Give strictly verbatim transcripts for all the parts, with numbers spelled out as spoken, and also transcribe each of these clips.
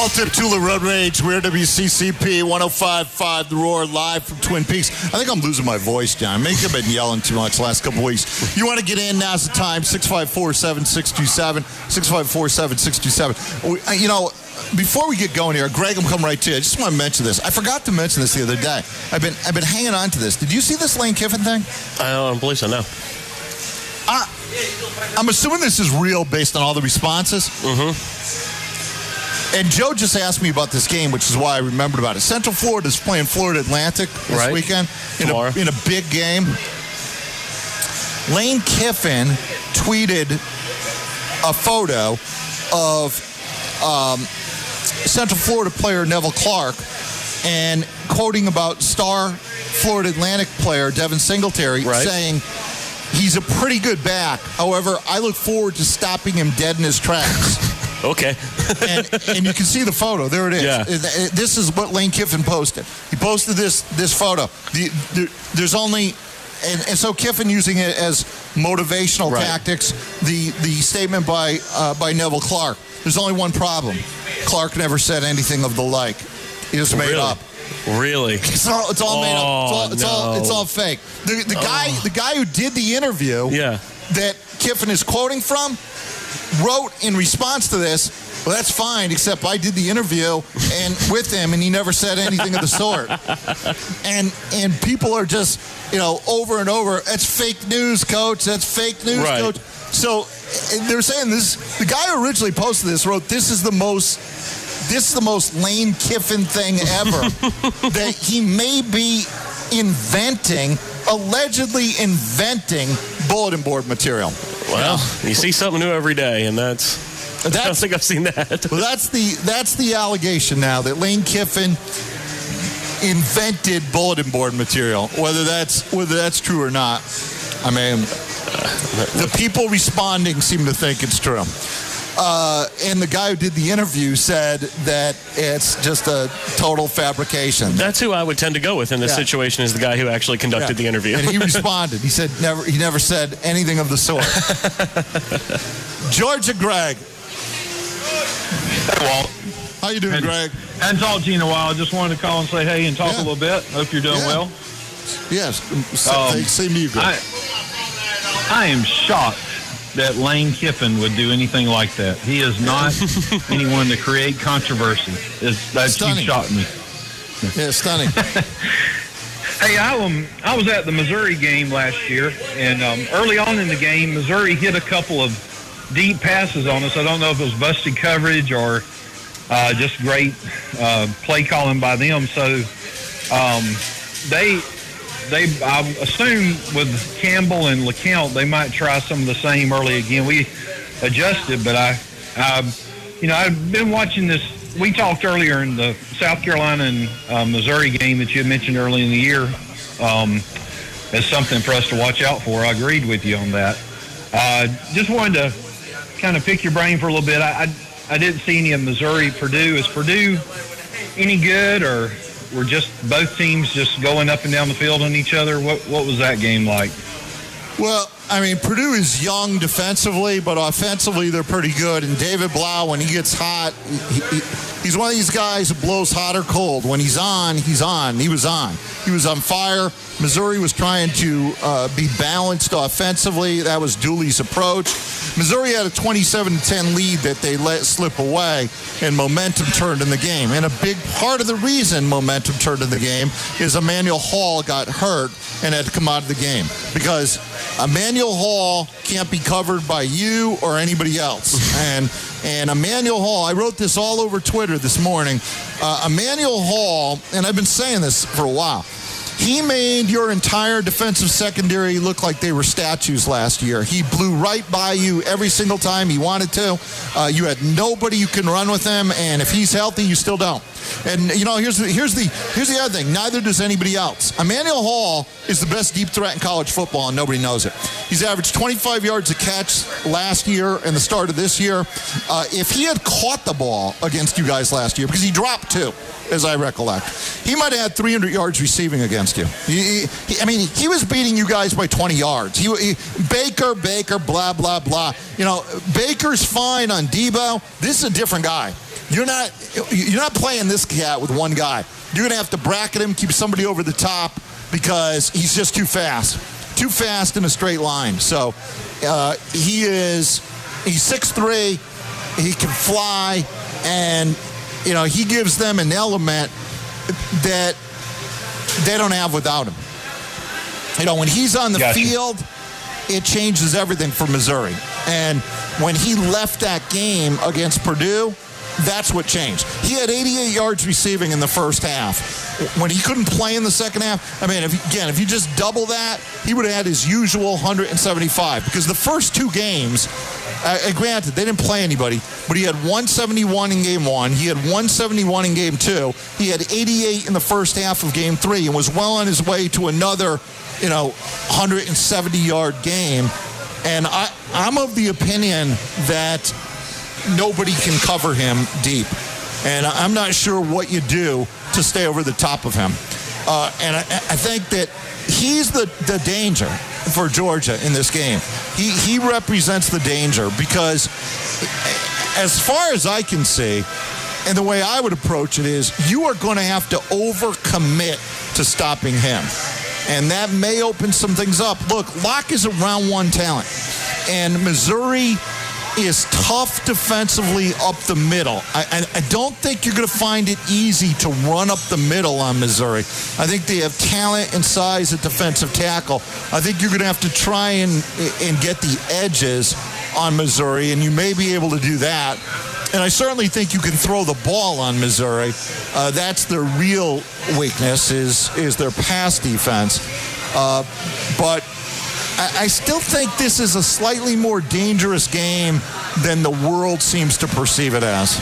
Tip Tula Road Rage. We're W C C P one oh five point five The Roar, live from Twin Peaks. I think I'm losing my voice, John. Maybe I've been yelling too much the last couple weeks. You want to get in, now's the time. six five four, seven six two seven. six five four, seven six two seven. You know, before we get going here, Greg, I'm coming right to you. I just want to mention this. I forgot to mention this the other day. I've been I've been hanging on to this. Did you see this Lane Kiffin thing? I don't believe so, no. Uh, I'm assuming this is real based on all the responses. Mm-hmm. And Joe just asked me about this game, which is why I remembered about it. Central Florida is playing Florida Atlantic this right. weekend in a, in a big game. Lane Kiffin tweeted a photo of um, Central Florida player Neville Clark and quoting about star Florida Atlantic player Devin Singletary, right. saying he's a pretty good back. However, I look forward to stopping him dead in his tracks. Okay. and, and you can see the photo. There it is. Yeah. This is what Lane Kiffin posted. He posted this this photo. The, the, there's only, and, and so Kiffin using it as motivational right. tactics. The the statement by uh, by Neville Clark. There's only one problem. Clark never said anything of the like. He just made really? up. Really? It's all, it's all oh, made up. It's all, it's, no. all, it's all fake. The, the, oh. guy, the guy who did the interview yeah. that Kiffin is quoting from wrote in response to this, well, that's fine, except I did the interview and with him, and he never said anything of the sort. And and people are just, you know, over and over, that's fake news, coach. That's fake news, right. coach. So they're saying this, the guy who originally posted this wrote, this is the most, this is the most Lane Kiffin thing ever. That he may be inventing, allegedly inventing bulletin board material. Well, you see something new every day, and that's, that's I don't think I've seen that. Well, that's the that's the allegation now, that Lane Kiffin invented bulletin board material. Whether that's whether that's true or not, I mean, the people responding seem to think it's true. Uh, and the guy who did the interview said that it's just a total fabrication. That's who I would tend to go with in this yeah. situation, is the guy who actually conducted yeah. the interview. And he responded. He said never. He never said anything of the sort. Georgia Greg. Hey, Walt. How you doing, hadn't, Greg? Hadn't talked to you in a while. I just wanted to call and say hey and talk yeah. a little bit. Hope you're doing yeah. well. Yes. Um, Same to you, Greg. I, I am shocked that Lane Kiffin would do anything like that. He is not anyone to create controversy. It's, that's stunning. Shocked me. Yeah, stunning. Hey, I, um, I was at the Missouri game last year, and um, early on in the game, Missouri hit a couple of deep passes on us. I don't know if it was busted coverage or uh, just great uh, play calling by them. So um, they... They, I assume with Campbell and LeCount, they might try some of the same early again. We adjusted, but I, I, you know, I've been watching this. We talked earlier in the South Carolina and uh, Missouri game that you had mentioned early in the year um, as something for us to watch out for. I agreed with you on that. Uh, just wanted to kind of pick your brain for a little bit. I, I, I didn't see any of Missouri, Purdue. Is Purdue any good, or were just both teams just going up and down the field on each other? What what was that game like? Well, I mean, Purdue is young defensively, but offensively they're pretty good. And David Blau, when he gets hot, he, he, he's one of these guys who blows hot or cold. When he's on, he's on. He was on. He was on fire. Missouri was trying to uh, be balanced offensively. That was Dooley's approach. Missouri had a twenty-seven to ten lead that they let slip away, and momentum turned in the game. And a big part of the reason momentum turned in the game is Emmanuel Hall got hurt and had to come out of the game, because Emmanuel Hall can't be covered by you or anybody else. And and Emmanuel Hall, I wrote this all over Twitter this morning. Uh, Emmanuel Hall, and I've been saying this for a while, he made your entire defensive secondary look like they were statues last year. He blew right by you every single time he wanted to. Uh, you had nobody you can run with him, and if he's healthy, you still don't. And, you know, here's the, here's the here's the other thing. Neither does anybody else. Emmanuel Hall is the best deep threat in college football, and nobody knows it. He's averaged twenty-five yards a catch last year and the start of this year. Uh, if he had caught the ball against you guys last year, because he dropped two, as I recollect, he might have had three hundred yards receiving against you. He, he, I mean, he was beating you guys by twenty yards. He, he, Baker, Baker, blah, blah, blah. You know, Baker's fine on Debo. This is a different guy. you're not you're not playing this cat with one guy. You're going to have to bracket him, keep somebody over the top because he's just too fast. Too fast in a straight line. So uh, he is, he's six three, he can fly, and, you know, he gives them an element that they don't have without him. You know, when he's on the Gotcha. field, it changes everything for Missouri. And when he left that game against Purdue, that's what changed. He had eighty-eight yards receiving in the first half. When he couldn't play in the second half, I mean, if, again, if you just double that, he would have had his usual one hundred seventy-five. Because the first two games, uh, granted, they didn't play anybody, but he had one seventy-one in game one. He had one seventy-one in game two. He had eighty-eight in the first half of game three and was well on his way to another, you know, one hundred seventy-yard game. And I, I'm of the opinion that nobody can cover him deep. And I'm not sure what you do to stay over the top of him. Uh, and I, I think that he's the, the danger for Georgia in this game. He, he represents the danger because as far as I can see, and the way I would approach it is you are going to have to overcommit to stopping him. And that may open some things up. Look, Locke is a round one talent. And Missouri is tough defensively up the middle. I, I, I don't think you're going to find it easy to run up the middle on Missouri. I think they have talent and size at defensive tackle. I think you're going to have to try and, and get the edges on Missouri, and you may be able to do that. And I certainly think you can throw the ball on Missouri. Uh, that's their real weakness is, is their pass defense. Uh, but I, I still think this is a slightly more dangerous game than the world seems to perceive it as.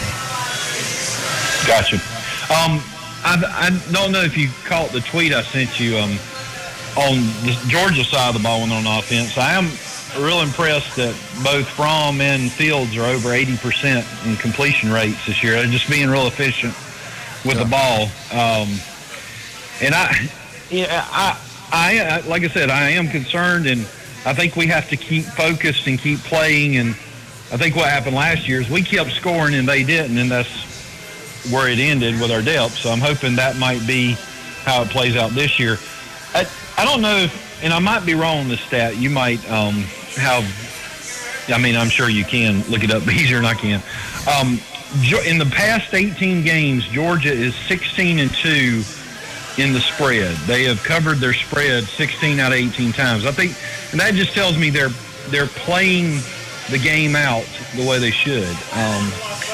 Gotcha. Um, I, I don't know if you caught the tweet I sent you um, on the Georgia side of the ball on offense. I am real impressed that both Fromm and Fields are over eighty percent in completion rates this year. They're just being real efficient with yeah. the ball. Um, and I, yeah, I, I, like I said, I am concerned, and I think we have to keep focused and keep playing. And I think what happened last year is we kept scoring and they didn't, and that's where it ended with our depth. So I'm hoping that might be how it plays out this year. I, I don't know if, and I might be wrong on this stat. You might um, have, I mean, I'm sure you can look it up easier than I can. Um, in the past eighteen games, Georgia is sixteen and two in the spread. They have covered their spread sixteen out of eighteen times. I think, and that just tells me they're they're playing the game out the way they should. Um,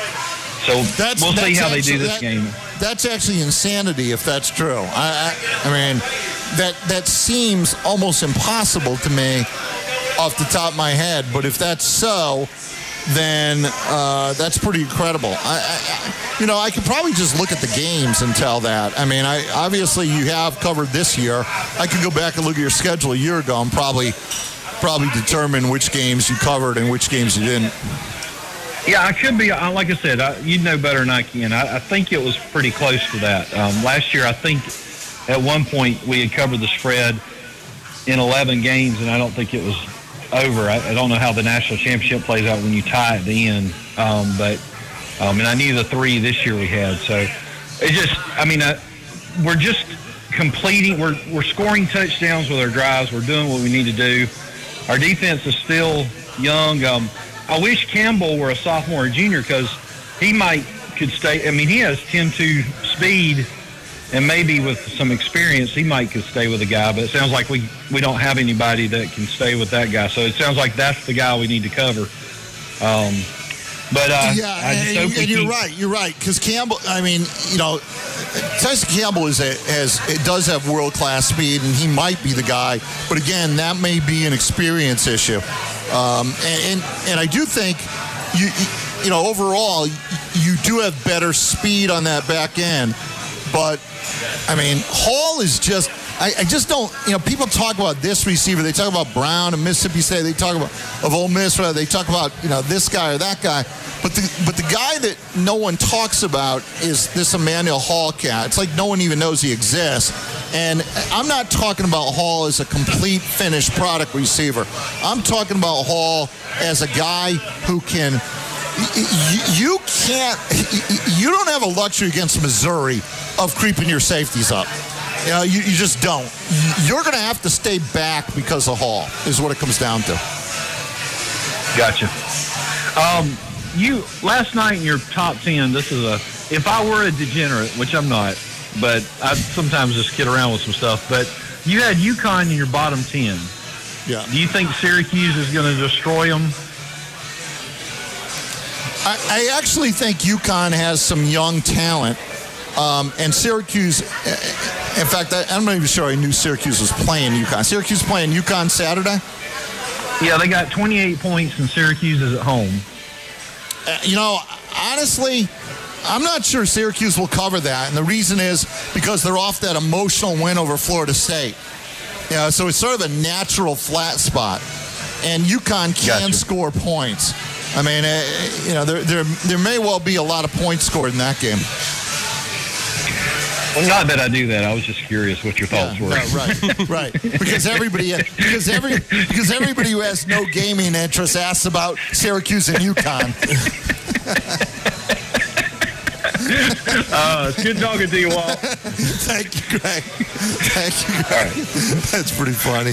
so that's, we'll that's see how actually, they do this that, game. That's actually insanity if that's true. I, I, I mean, that that seems almost impossible to me off the top of my head. But if that's so, then uh, that's pretty incredible. I, I, you know, I could probably just look at the games and tell that. I mean, I obviously you have covered this year. I could go back and look at your schedule a year ago and probably probably determine which games you covered and which games you didn't. Yeah, I could be. Like I said, I, you'd know better than I can. I, I think it was pretty close to that. Um, last year, I think at one point we had covered the spread in eleven games, and I don't think it was over. I, I don't know how the national championship plays out when you tie at the end, um, but um, and I knew the three this year we had. So it just, I mean, I, we're just completing. We're we're scoring touchdowns with our drives. We're doing what we need to do. Our defense is still young. Um, I wish Campbell were a sophomore or junior because he might could stay. I mean, he has ten two speed, and maybe with some experience, he might could stay with a guy. But it sounds like we, we don't have anybody that can stay with that guy. So it sounds like that's the guy we need to cover. Um, but uh, yeah, I just and, hope and we you're keep, right. You're right because Campbell. I mean, you know, Tyson Campbell is a, has it does have world class speed, and he might be the guy. But again, that may be an experience issue. Um, and, and and I do think you you know overall you do have better speed on that back end, but I mean Hall is just I, I just don't you know people talk about this receiver, they talk about Brown and Mississippi State, they talk about of Ole Miss, they talk about you know this guy or that guy, but the but the guy that no one talks about is this Emmanuel Hall cat. It's like no one even knows he exists. And I'm not talking about Hall as a complete finished product receiver. I'm talking about Hall as a guy who can you can't, you don't have a luxury against Missouri of creeping your safeties up. You know, you, you just don't. You're going to have to stay back because of Hall, is what it comes down to. Gotcha. Um, you, last night in your top ten, this is a, if I were a degenerate, which I'm not, but I sometimes just kid around with some stuff, but you had UConn in your bottom ten. Yeah. Do you think Syracuse is going to destroy them? I, I actually think UConn has some young talent. Um, and Syracuse, in fact, I, I'm not even sure I knew Syracuse was playing UConn. Syracuse playing UConn Saturday? Yeah, they got twenty-eight points and Syracuse is at home. Uh, you know, honestly, I'm not sure Syracuse will cover that. And the reason is because they're off that emotional win over Florida State. You know, so it's sort of a natural flat spot. And UConn can Gotcha. score points. I mean, uh, you know, there, there there may well be a lot of points scored in that game. Well, not that I do that. I was just curious what your thoughts Yeah, were. Right, right, right. Because everybody, because every, because everybody who has no gaming interest asks about Syracuse and UConn. uh, it's good talking to you, Walt. Thank you, Greg. Thank you, Greg. That's pretty funny.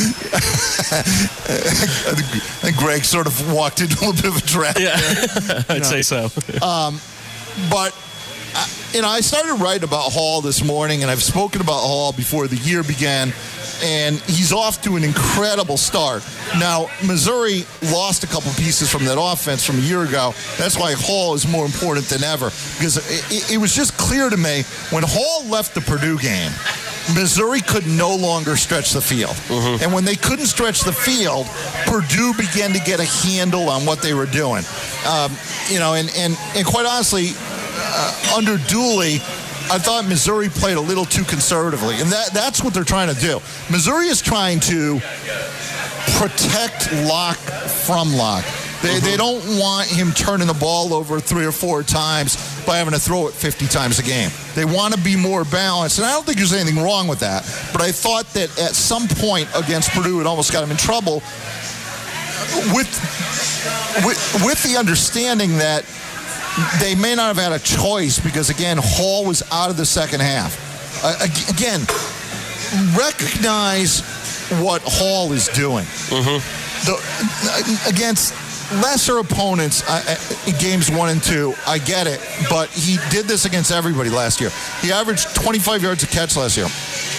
I think Greg sort of walked into a little bit of a trap. Yeah, there, I'd know. say so. Um, but. Uh, you know, I started writing about Hall this morning, and I've spoken about Hall before the year began, and he's off to an incredible start. Now, Missouri lost a couple pieces from that offense from a year ago. That's why Hall is more important than ever, because it, it was just clear to me when Hall left the Purdue game, Missouri could no longer stretch the field. Mm-hmm. And when they couldn't stretch the field, Purdue began to get a handle on what they were doing. Um, you know, and, and, and quite honestly, Uh, under Dooley, I thought Missouri played a little too conservatively, and that, that's what they're trying to do. Missouri is trying to protect Locke from Locke. They, mm-hmm. they don't want him turning the ball over three or four times by having to throw it fifty times a game. They want to be more balanced, and I don't think there's anything wrong with that, but I thought that at some point against Purdue, it almost got him in trouble with, with, with the understanding that they may not have had a choice because, again, Hall was out of the second half. Uh, again, recognize what Hall is doing. Mm-hmm. The, against lesser opponents, uh, in games one and two, I get it, but he did this against everybody last year. He averaged twenty-five yards a catch last year.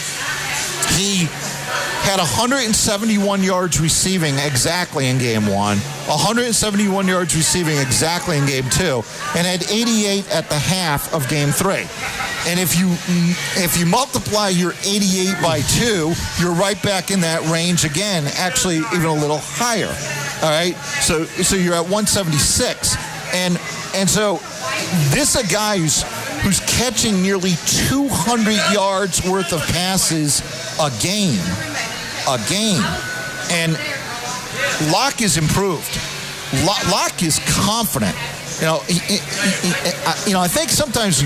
He had one hundred seventy-one yards receiving exactly in game one, one hundred seventy-one yards receiving exactly in game two, and had eighty-eight at the half of game three. And if you if you multiply your eighty-eight by two, you're right back in that range again, actually even a little higher. All right? So so you're at one seventy-six. And and so this is a guy who's who's catching nearly two hundred yards worth of passes a game. A game. And Locke is improved. Locke is confident. You know, he, he, he, you know, I think sometimes,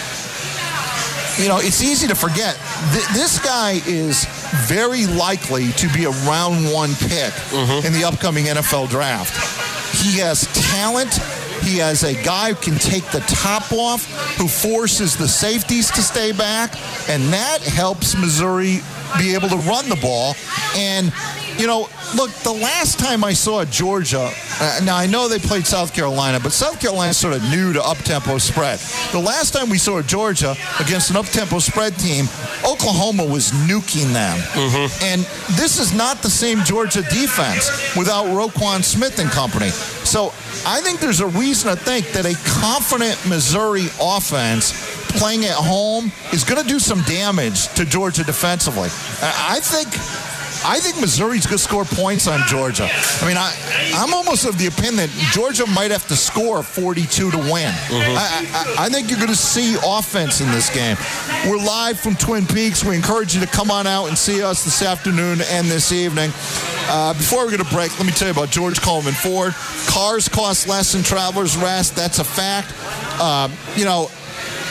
you know, it's easy to forget. This guy is very likely to be a round one pick mm-hmm. in the upcoming N F L draft. He has talent. He has a guy who can take the top off, who forces the safeties to stay back, and that helps Missouri be able to run the ball. And, you know, look, the last time I saw Georgia, uh, now I know they played South Carolina, but South Carolina's sort of new to up-tempo spread. The last time we saw Georgia against an up-tempo spread team, Oklahoma was nuking them. Mm-hmm. And this is not the same Georgia defense without Roquan Smith and company. So I think there's a reason to think that a confident Missouri offense playing at home is going to do some damage to Georgia defensively. I think I think Missouri's going to score points on Georgia. I mean, I, I'm almost of the opinion that Georgia might have to score forty-two to win. Mm-hmm. I, I, I think you're going to see offense in this game. We're live from Twin Peaks. We encourage you to come on out and see us this afternoon and this evening. Uh, before we get a break, let me tell you about George Coleman Ford. Cars cost less than Travelers Rest. That's a fact. Um, you know,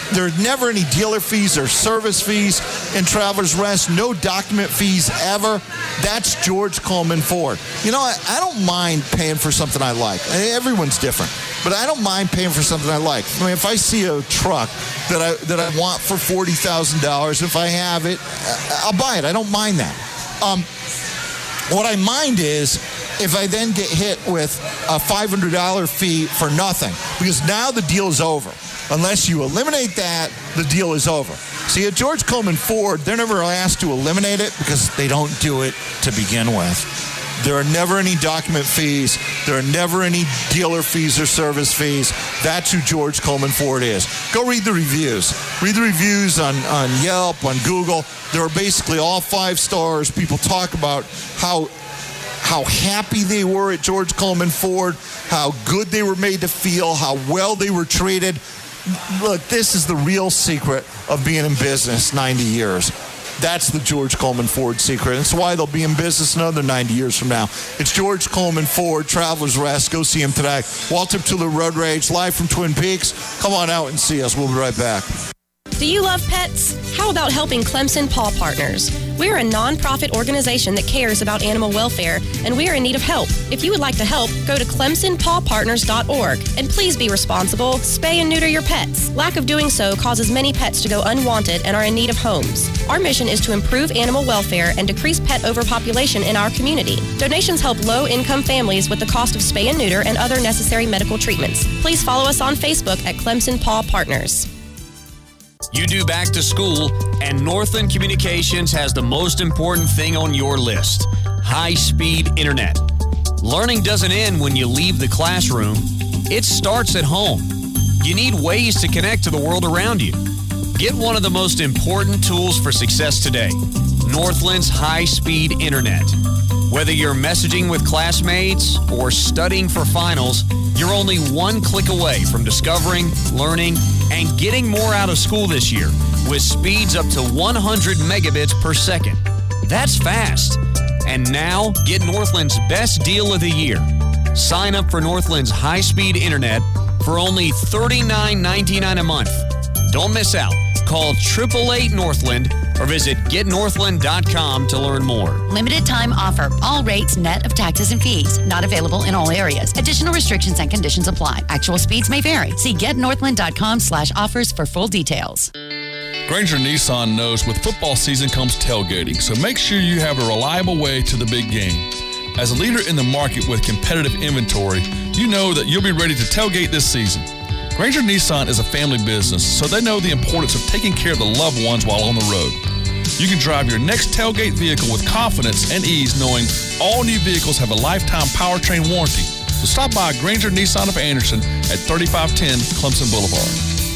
there are never any dealer fees or service fees in Travelers Rest. No document fees ever. That's George Coleman Ford. You know, I, I don't mind paying for something I like. I mean, everyone's different, but I don't mind paying for something I like. I mean, if I see a truck that I that I want for forty thousand dollars, if I have it, I'll buy it. I don't mind that. Um, what I mind is if I then get hit with a five hundred dollars fee for nothing, because now the deal is over. Unless you eliminate that, the deal is over. See, at George Coleman Ford, they're never asked to eliminate it because they don't do it to begin with. There are never any document fees. There are never any dealer fees or service fees. That's who George Coleman Ford is. Go read the reviews. Read the reviews on, on Yelp, on Google. They're basically all five stars. People talk about how how happy they were at George Coleman Ford, how good they were made to feel, how well they were treated. Look, this is the real secret of being in business ninety years. That's the George Coleman Ford secret. That's why they'll be in business another ninety years from now. It's George Coleman Ford, Travelers Rest. Go see him today. Walter Tula Road Rage, live from Twin Peaks. Come on out and see us. We'll be right back. Do you love pets? How about helping Clemson Paw Partners? We're a nonprofit organization that cares about animal welfare, and we are in need of help. If you would like to help, go to clemson paw partners dot org. And please be responsible. Spay and neuter your pets. Lack of doing so causes many pets to go unwanted and are in need of homes. Our mission is to improve animal welfare and decrease pet overpopulation in our community. Donations help low-income families with the cost of spay and neuter and other necessary medical treatments. Please follow us on Facebook at Clemson Paw Partners. You do back to school, and Northland Communications has the most important thing on your list: high-speed internet. Learning doesn't end when you leave the classroom. It starts at home. You need ways to connect to the world around you. Get one of the most important tools for success today: Northland's high-speed internet. Whether you're messaging with classmates or studying for finals, you're only one click away from discovering, learning, and getting more out of school this year with speeds up to one hundred megabits per second. That's fast. And now, get Northland's best deal of the year. Sign up for Northland's high-speed internet for only thirty-nine ninety-nine a month. Don't miss out. Call eight eight eight Northland or visit get northland dot com to learn more. Limited time offer. All rates net of taxes and fees. Not available in all areas. Additional restrictions and conditions apply. Actual speeds may vary. See get northland dot com slash offers for full details. Granger Nissan knows with football season comes tailgating, so make sure you have a reliable way to the big game. As a leader in the market with competitive inventory, you know that you'll be ready to tailgate this season. Granger Nissan is a family business, so they know the importance of taking care of the loved ones while on the road. You can drive your next tailgate vehicle with confidence and ease, knowing all new vehicles have a lifetime powertrain warranty. So stop by Granger Nissan of Anderson at thirty-five ten Clemson Boulevard.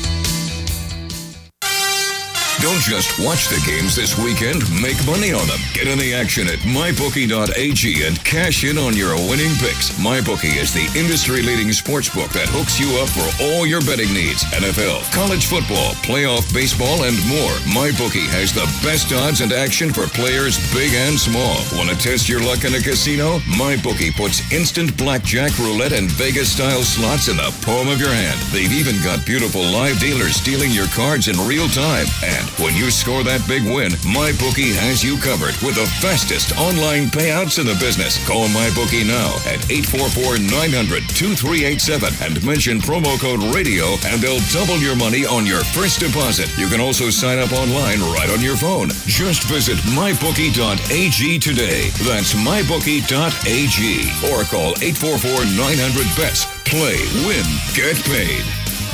Don't just watch the games this weekend, make money on them. Get in the action at my bookie dot a g and cash in on your winning picks. MyBookie is the industry-leading sportsbook that hooks you up for all your betting needs. N F L, college football, playoff baseball, and more. MyBookie has the best odds and action for players big and small. Want to test your luck in a casino? MyBookie puts instant blackjack, roulette, and Vegas-style slots in the palm of your hand. They've even got beautiful live dealers dealing your cards in real time. And when you score that big win, MyBookie has you covered with the fastest online payouts in the business. Call MyBookie now at eight four four, nine hundred, two three eight seven and mention promo code RADIO, and they'll double your money on your first deposit. You can also sign up online right on your phone. Just visit my bookie dot a g today. That's my bookie dot a g. Or call eight four four, nine hundred, B E T S. Play, win, get paid.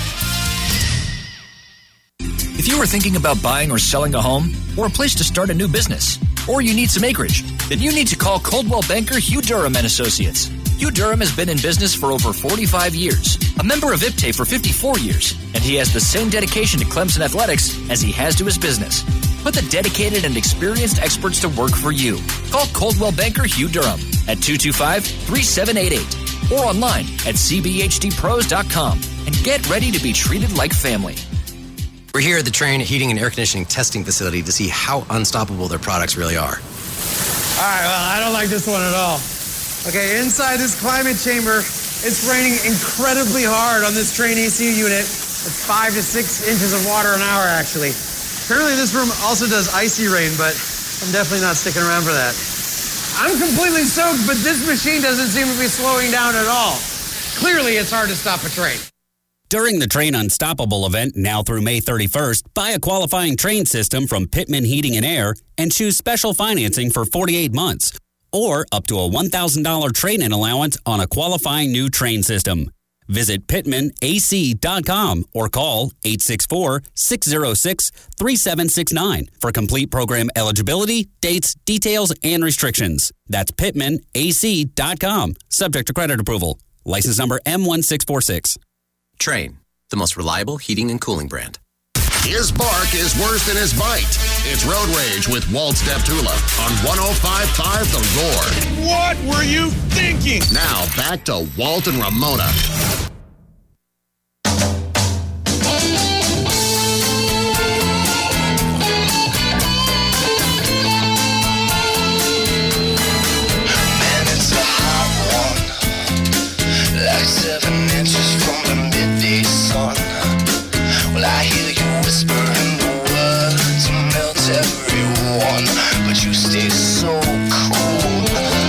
If you are thinking about buying or selling a home, or a place to start a new business, or you need some acreage, then you need to call Coldwell Banker Hugh Durham and Associates. Hugh Durham has been in business for over forty-five years, a member of I P T A for fifty-four years, and he has the same dedication to Clemson athletics as he has to his business. Put the dedicated and experienced experts to work for you. Call Coldwell Banker Hugh Durham at two two five, three seven eight eight or online at c b h d pros dot com and get ready to be treated like family. We're here at the Trane Heating and Air Conditioning Testing Facility to see how unstoppable their products really are. All right, well, I don't like this one at all. Okay, inside this climate chamber, it's raining incredibly hard on this Trane A C unit. It's five to six inches of water an hour, actually. Apparently this room also does icy rain, but I'm definitely not sticking around for that. I'm completely soaked, but this machine doesn't seem to be slowing down at all. Clearly, it's hard to stop a train. During the Train Unstoppable event, now through May thirty-first, buy a qualifying train system from Pittman Heating and Air and choose special financing for forty-eight months, or up to a one thousand dollars trade-in allowance on a qualifying new train system. Visit pittman a c dot com or call eight six four, six zero six, three seven six nine for complete program eligibility, dates, details, and restrictions. That's pittman a c dot com. Subject to credit approval. License number M one six four six. Train, the most reliable heating and cooling brand. His bark is worse than his bite. It's Road Rage with Walt Steptula on one oh five point five The Roar. What were you thinking? Now back to Walt and Ramona. Man, it's a hot one, like seven inches from the midday sun. Well, I hear you whispering the words to melt everyone, but you stay so cool.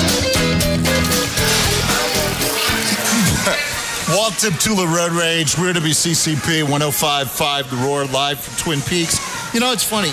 Walt Steptula, Road Rage, We're to be C C P, one oh five point five The Roar, live from Twin Peaks. You know, it's funny.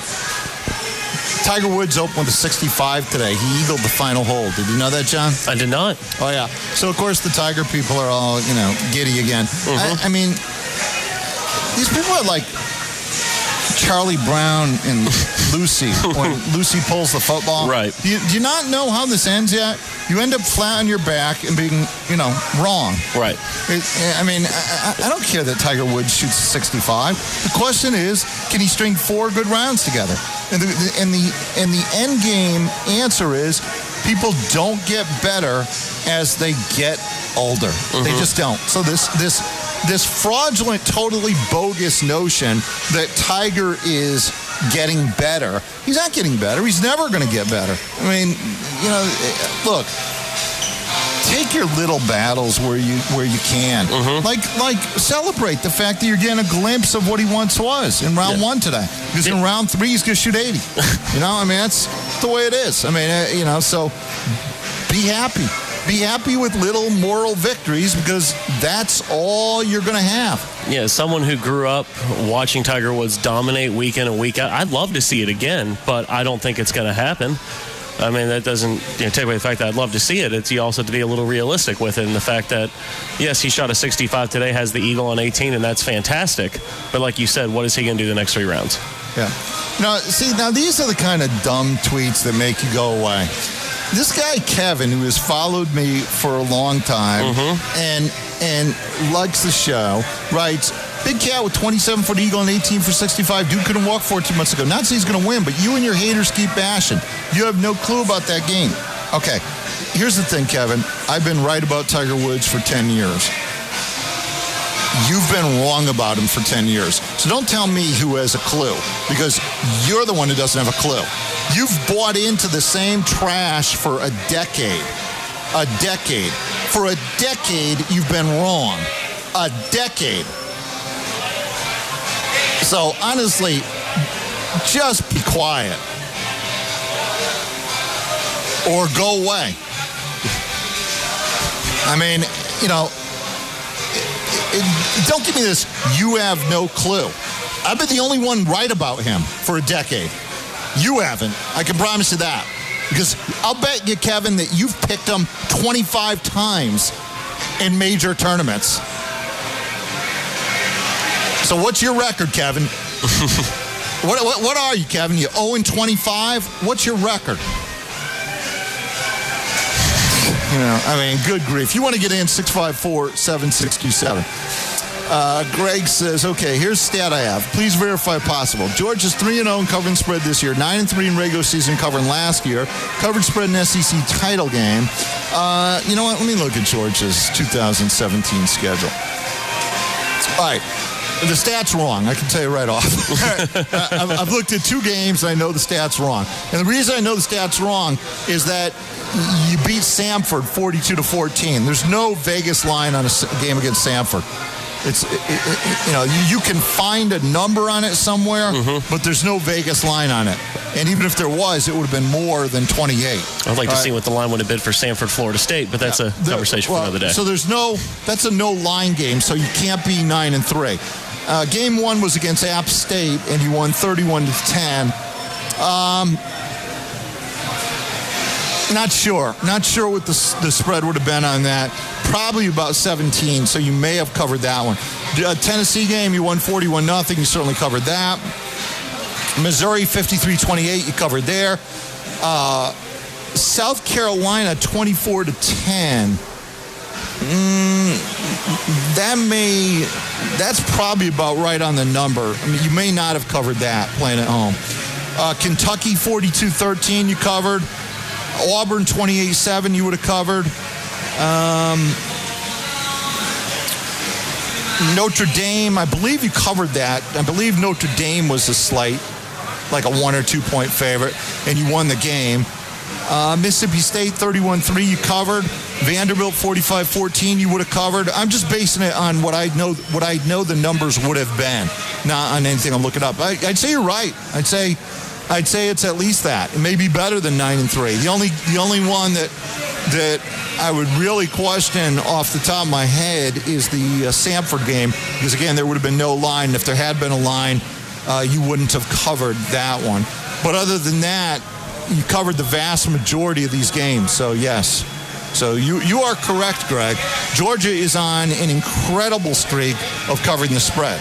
Tiger Woods opened with a sixty-five today. He eagled the final hole. Did you know that, John? I did not. Oh, yeah. So, of course, the Tiger people are all, you know, giddy again. Mm-hmm. I, I mean, these people are like Charlie Brown and Lucy when Lucy pulls the football. Right. Do you, do you not know how this ends yet? You end up flat on your back and being, you know, wrong. Right. It, I mean, I, I don't care that Tiger Woods shoots sixty-five. The question is, can he string four good rounds together? And the and the and the end game answer is, people don't get better as they get older. Mm-hmm. They just don't. So this this this fraudulent, totally bogus notion that Tiger is getting better. He's not getting better. He's never going to get better. I mean, you know, look, take your little battles where you where you can. Mm-hmm. Like like celebrate the fact that you're getting a glimpse of what he once was in round yeah. one today. Because in round three, he's going to shoot eighty. You know, I mean, that's the way it is. I mean, uh, you know, so be happy. Be happy with little moral victories because that's all you're going to have. Yeah, as someone who grew up watching Tiger Woods dominate week in and week out, I'd love to see it again, but I don't think it's going to happen. I mean, that doesn't you know, take away the fact that I'd love to see it. It's you also have to be a little realistic with it, and the fact that, yes, he shot a sixty-five today, has the eagle on eighteen, and that's fantastic. But like you said, what is he going to do the next three rounds? Yeah. Now, see, now these are the kind of dumb tweets that make you go away. This guy, Kevin, who has followed me for a long time mm-hmm. and and likes the show, writes, Big Cat with twenty-seven foot eagle and eighteen for sixty-five. Dude couldn't walk fourteen months ago. Not saying he's going to win, but you and your haters keep bashing. You have no clue about that game. Okay, here's the thing, Kevin. I've been right about Tiger Woods for ten years. You've been wrong about him for ten years. So don't tell me who has a clue, because you're the one who doesn't have a clue. You've bought into the same trash for a decade. A decade. For a decade, you've been wrong. A decade. So, honestly, just be quiet. Or go away. I mean, you know, it, it, don't give me this, you have no clue. I've been the only one right about him for a decade. You haven't. I can promise you that. Because I'll bet you, Kevin, that you've picked him twenty-five times in major tournaments. So what's your record, Kevin? what, what what are you, Kevin? You oh and twenty-five? What's your record? You know, I mean, good grief. You want to get in, six five four, seven six two seven. Uh, Greg says, okay, here's a stat I have. Please verify possible. George is three and oh in covering spread this year, nine and three in regular season covering last year, covered spread in S E C title game. Uh, you know what? Let me look at George's two thousand seventeen schedule. All right. The stat's wrong. I can tell you right off. I've looked at two games, and I know the stat's wrong. And the reason I know the stat's wrong is that you beat Samford forty-two to fourteen. There's no Vegas line on a game against Samford. It's it, it, you know you, you can find a number on it somewhere, mm-hmm. but there's no Vegas line on it. And even if there was, it would have been more than twenty-eight. I'd like to right? see what the line would have been for Sanford, Florida State, but that's yeah, a conversation well, for another day. So there's no that's a no line game, so you can't be nine and three. Uh, game one was against App State, and you won thirty-one to ten. Um, not sure. Not sure what the, the spread would have been on that. Probably about seventeen, so you may have covered that one. Uh, Tennessee game, you won forty-one nothing. You certainly covered that. Missouri, fifty-three twenty-eight. You covered there. Uh, South Carolina, twenty-four to ten. Mm, that may, that's probably about right on the number. I mean, you may not have covered that playing at home. Uh, Kentucky, forty-two thirteen, you covered. Auburn, twenty-eight seven, you would have covered. Um, Notre Dame, I believe you covered that. I believe Notre Dame was a slight, like a one or two point favorite, and you won the game. Uh, Mississippi State, thirty-one three, you covered. Vanderbilt, forty-five fourteen, you would have covered. I'm just basing it on what I know what I know the numbers would have been, not on anything I'm looking up. I, I'd say you're right. I'd say I'd say it's at least that. It may be better than nine and three. The only the only one that that I would really question off the top of my head is the uh, Samford game, because again there would have been no line. If there had been a line, uh, you wouldn't have covered that one. But other than that, you covered the vast majority of these games. So yes. So you, you are correct, Greg. Georgia is on an incredible streak of covering the spread.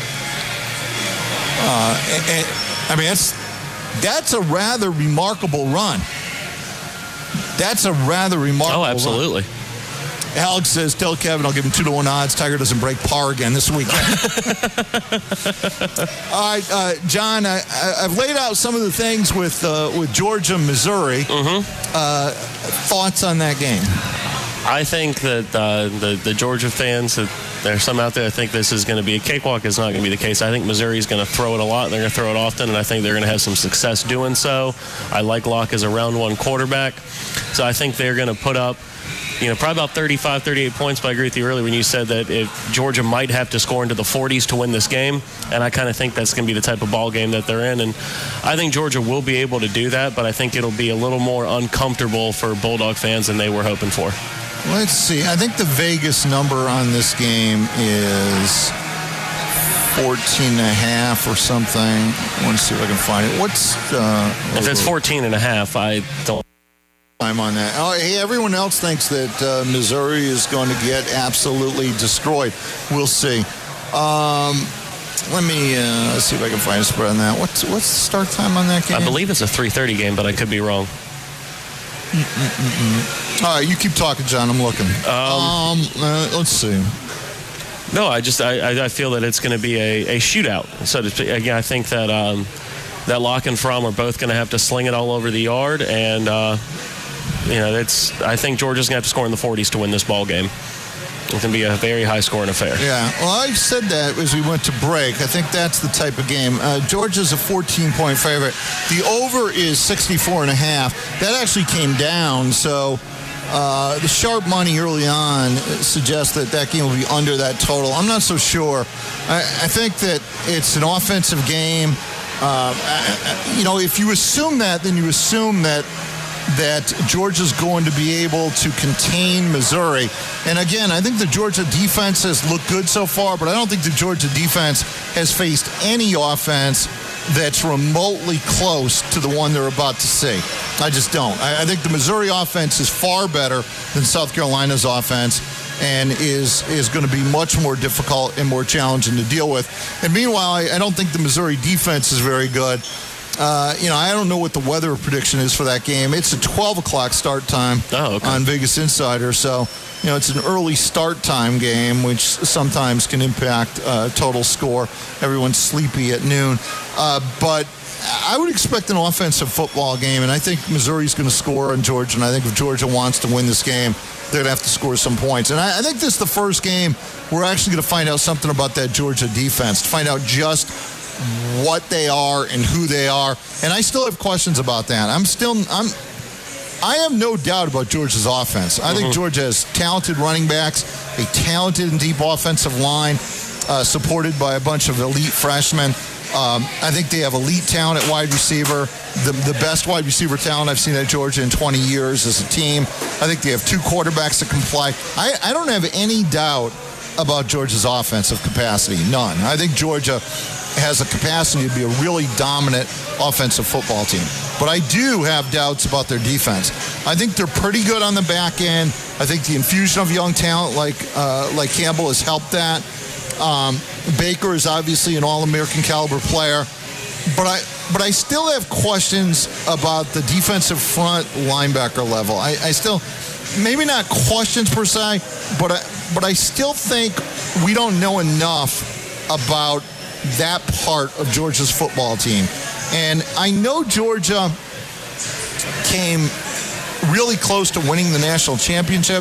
Uh, and, and, I mean, that's that's a rather remarkable run. That's a rather remarkable run. Oh, absolutely. Run. Alex says, tell Kevin I'll give him two to one odds. Tiger doesn't break par again this weekend. All right, uh, John, I, I've laid out some of the things with uh, with Georgia, Missouri. Mm-hmm. Uh, thoughts on that game? I think that uh, the, the Georgia fans, that there's some out there that think this is going to be a cakewalk. Is not going to be the case. I think Missouri is going to throw it a lot. They're going to throw it often, and I think they're going to have some success doing so. I like Locke as a round one quarterback. So I think they're going to put up, you know, probably about thirty-five, thirty-eight points, but I agree with you earlier when you said that if Georgia might have to score into the forties to win this game, and I kind of think that's going to be the type of ball game that they're in, and I think Georgia will be able to do that, but I think it'll be a little more uncomfortable for Bulldog fans than they were hoping for. Let's see. I think the Vegas number on this game is fourteen and a half or something. I want to see if I can find it. What's uh, if it's fourteen and a half, I don't. I'm on that. Oh, hey, everyone else thinks that uh, Missouri is going to get absolutely destroyed. We'll see. Um, let me uh, let's see if I can find a spread on that. What's what's the start time on that game? I believe it's a three thirty game, but I could be wrong. Mm-mm-mm. All right, you keep talking, John. I'm looking. Um, um uh, let's see. No, I just I, I feel that it's going to be a, a shootout. So to speak. Again, I think that um, that Locke and Fromm are both going to have to sling it all over the yard, and uh, you know, it's. I think Georgia's going to have to score in the forties to win this ball game. It's going to be a very high-scoring affair. Yeah, well, I said that as we went to break. I think that's the type of game. Uh, Georgia's a fourteen-point favorite. The over is sixty-four and a half. That actually came down, so uh, the sharp money early on suggests that that game will be under that total. I'm not so sure. I, I think that it's an offensive game. Uh, I, you know, if you assume that, then you assume that that Georgia's going to be able to contain Missouri. And again, I think the Georgia defense has looked good so far, but I don't think the Georgia defense has faced any offense that's remotely close to the one they're about to see. I just don't. I, I think the Missouri offense is far better than South Carolina's offense and is is going to be much more difficult and more challenging to deal with. And meanwhile, I, I don't think the Missouri defense is very good. Uh, you know, I don't know what the weather prediction is for that game. It's a twelve o'clock start time oh, okay. on Vegas Insider. So, you know, it's an early start time game, which sometimes can impact uh, total score. Everyone's sleepy at noon. Uh, but I would expect an offensive football game, and I think Missouri's going to score on Georgia. And I think if Georgia wants to win this game, they're going to have to score some points. And I, I think this is the first game we're actually going to find out something about that Georgia defense, to find out just what they are and who they are. And I still have questions about that. I'm still I'm I have no doubt about Georgia's offense. I mm-hmm. think Georgia has talented running backs, a talented and deep offensive line, uh, supported by a bunch of elite freshmen. Um, I think they have elite talent at wide receiver, the, the best wide receiver talent I've seen at Georgia in twenty years as a team. I think they have two quarterbacks that can play. I, I don't have any doubt about Georgia's offensive capacity, none. I think Georgia has a capacity to be a really dominant offensive football team. But I do have doubts about their defense. I think they're pretty good on the back end. I think the infusion of young talent like uh, like Campbell has helped that. Um, Baker is obviously an All-American caliber player. But I but I still have questions about the defensive front linebacker level. I, I still, maybe not questions per se, but I, but I still think we don't know enough about that part of Georgia's football team. And I know Georgia came really close to winning the national championship,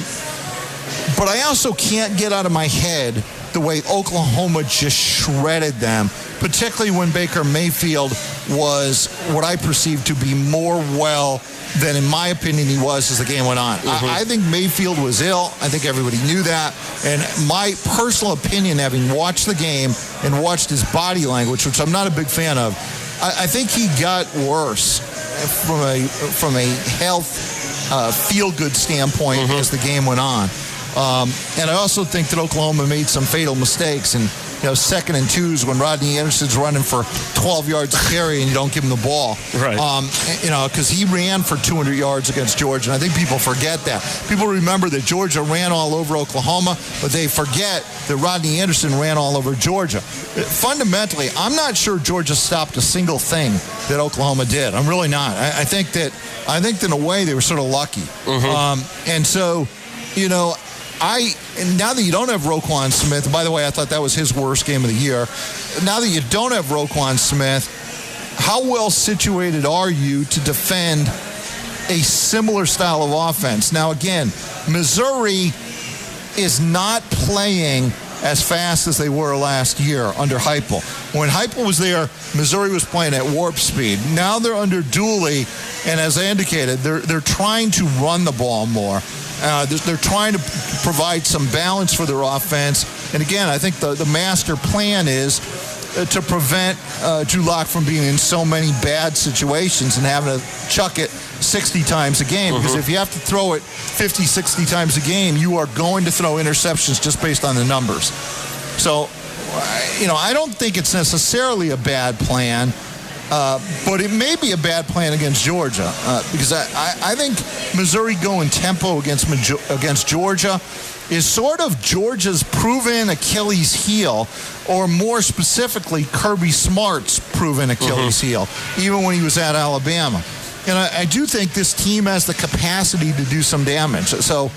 but I also can't get out of my head the way Oklahoma just shredded them, particularly when Baker Mayfield was what I perceived to be more well than, in my opinion, he was as the game went on. Mm-hmm. I, I think Mayfield was ill. I think everybody knew that. And my personal opinion, having watched the game and watched his body language, which I'm not a big fan of, I, I think he got worse from a from a health, uh, feel-good standpoint mm-hmm. as the game went on. Um, and I also think that Oklahoma made some fatal mistakes. And, you know, second and twos when Rodney Anderson's running for twelve yards of carry and you don't give him the ball. Right. Um, you know, because he ran for two hundred yards against Georgia. And I think people forget that. People remember that Georgia ran all over Oklahoma, but they forget that Rodney Anderson ran all over Georgia. Fundamentally, I'm not sure Georgia stopped a single thing that Oklahoma did. I'm really not. I, I think that, I think that in a way they were sort of lucky. Mm-hmm. Um, and so, you know, I now that you don't have Roquan Smith, by the way, I thought that was his worst game of the year. Now that you don't have Roquan Smith, how well situated are you to defend a similar style of offense? Now, again, Missouri is not playing as fast as they were last year under Heupel. When Heupel was there, Missouri was playing at warp speed. Now they're under Dooley, and as I indicated, they're they're trying to run the ball more. Uh, they're, they're trying to provide some balance for their offense. And again, I think the, the master plan is uh, to prevent uh, Drew Lock from being in so many bad situations and having to chuck it sixty times a game. Mm-hmm. Because if you have to throw it fifty, sixty times a game, you are going to throw interceptions just based on the numbers. So, you know, I don't think it's necessarily a bad plan. Uh, but it may be a bad plan against Georgia uh, because I, I, I think Missouri going tempo against against Georgia is sort of Georgia's proven Achilles heel, or more specifically, Kirby Smart's proven Achilles mm-hmm. heel, even when he was at Alabama. And I, I do think this team has the capacity to do some damage. So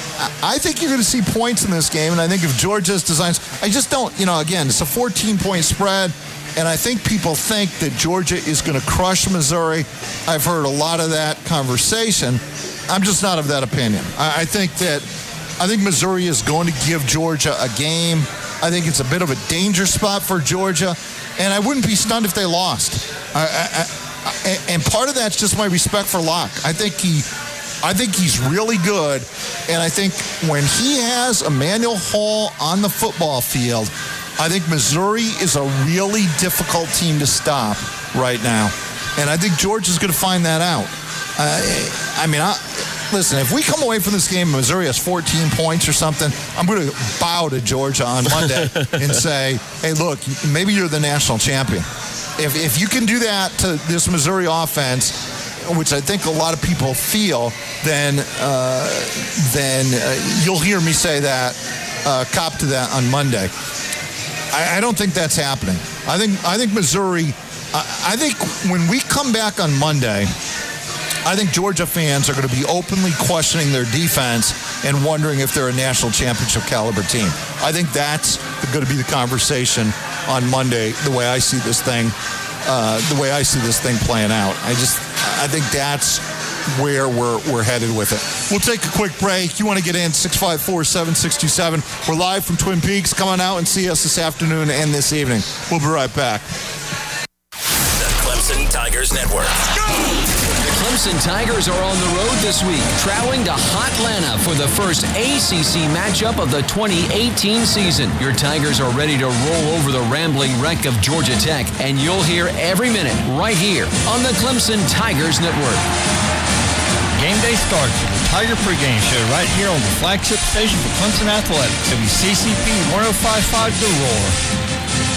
I think you're going to see points in this game, and I think if Georgia's designs, I just don't, you know, again, it's a fourteen-point spread. And I think people think that Georgia is going to crush Missouri. I've heard a lot of that conversation. I'm just not of that opinion. I, I think that I think Missouri is going to give Georgia a game. I think it's a bit of a danger spot for Georgia, and I wouldn't be stunned if they lost. I, I, I, and part of that's just my respect for Locke. I think he, I think he's really good, and I think when he has Emmanuel Hall on the football field, I think Missouri is a really difficult team to stop right now. And I think Georgia's going to find that out. Uh, I mean, I, listen, if we come away from this game and Missouri has fourteen points or something, I'm going to bow to Georgia on Monday and say, hey, look, maybe you're the national champion. If, if you can do that to this Missouri offense, which I think a lot of people feel, then, uh, then uh, you'll hear me say that, uh, cop to that on Monday. I don't think that's happening. I think I think Missouri, I, I think when we come back on Monday, I think Georgia fans are going to be openly questioning their defense and wondering if they're a national championship caliber team. I think that's going to be the conversation on Monday, the way I see this thing, uh, the way I see this thing playing out. I just, I think that's where we're we're headed with it. We'll take a quick break. You want to get in, six five four, seven six two seven. We're live from Twin Peaks. Come on out and see us this afternoon and this evening. We'll be right back. The Clemson Tigers Network. Let's go! Clemson Tigers are on the road this week, traveling to Hotlanta for the first A C C matchup of the twenty eighteen season. Your Tigers are ready to roll over the rambling wreck of Georgia Tech, and you'll hear every minute right here on the Clemson Tigers Network. Game day starts with the Tiger pregame show right here on the flagship station for Clemson Athletics, W C C P one oh five point five The Roar.